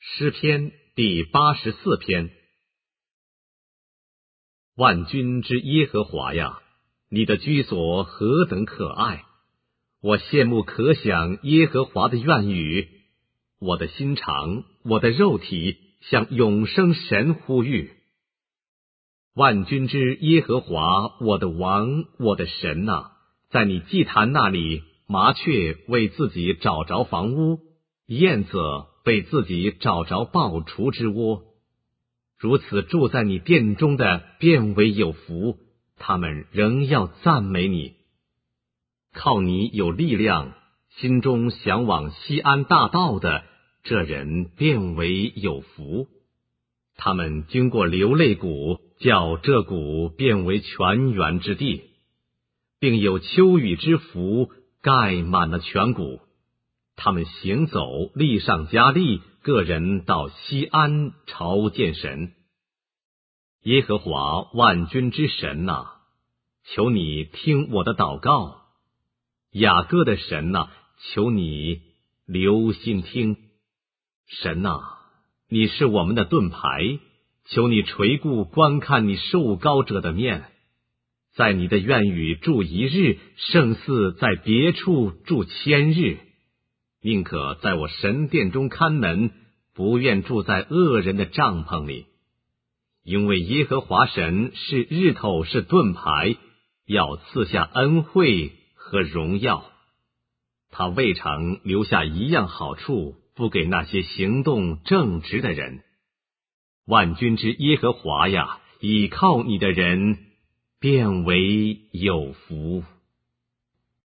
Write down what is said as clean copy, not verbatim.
诗篇第84篇。万军之耶和华呀，你的居所何等可爱！我羡慕可想耶和华的愿语，我的心肠，我的肉体向永生神呼吁。万军之耶和华，我的王，我的神啊，在你祭坛那里，麻雀为自己找着房屋，燕子为自己找着抱雏之窝。如此住在你殿中的便为有福，他们仍要赞美你。靠你有力量，心中向往西安大道的，这人便为有福。他们经过流泪谷，叫这谷变为泉源之地，并有秋雨之福盖满了全谷。他们行走，力上加力，个人到西安朝见神。耶和华万军之神啊，求你听我的祷告。雅各的神啊，求你留心听。神啊，你是我们的盾牌，求你垂顾观看你受膏者的面。在你的愿语住一日，胜似在别处住千日。宁可在我神殿中看门，不愿住在恶人的帐篷里。因为耶和华神是日头，是盾牌，要赐下恩惠和荣耀。他未尝留下一样好处，不给那些行动正直的人。万军之耶和华呀，倚靠你的人便为有福。